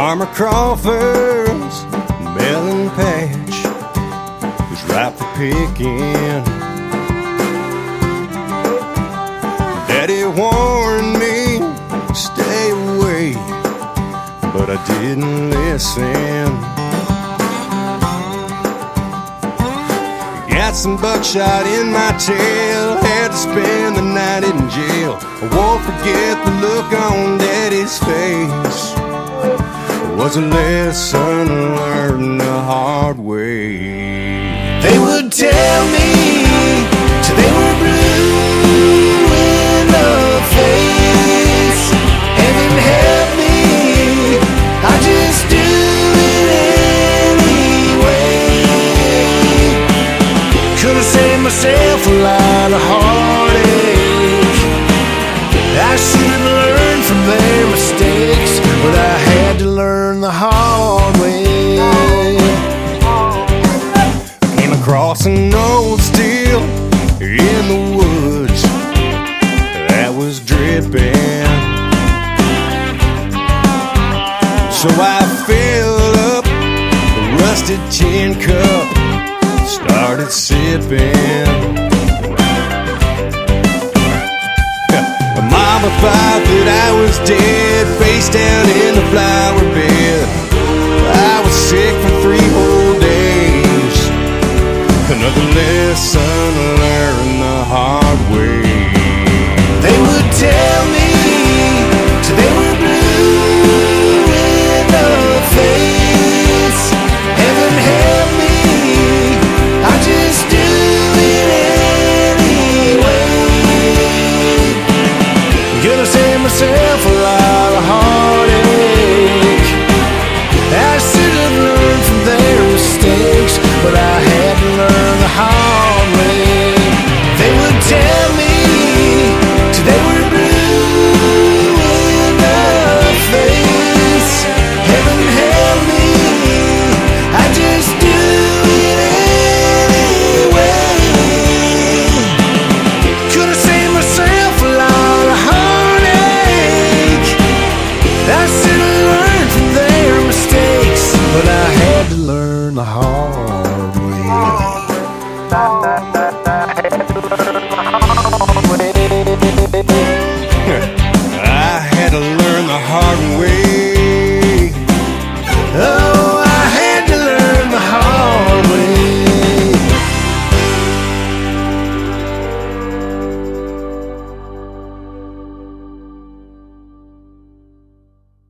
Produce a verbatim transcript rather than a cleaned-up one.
Farmer Crawford's melon patch was ripe for picking. Daddy warned me, stay away, but I didn't listen. Got some buckshot in my tail, had to spend the night in jail. I won't forget the look on Daddy's face. It was a lesson learned the hard way. They would tell me till they were blue in the face, and it helped me, I just do it anyway. Could've saved myself a lot of heartache. I should've learned from their mistakes, but I had to learn the hard way. Came across an old steel in the woods that was dripping, so I filled up a rusted tin cup, started sipping. Mama thought that I was dead, face down in the flower bed. I was sick for three whole days. Another lesson learned the hard way. They would tell